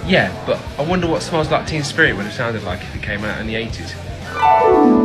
Yeah, but I wonder what Smells Like Teen Spirit would have sounded like if it came out in the 80s.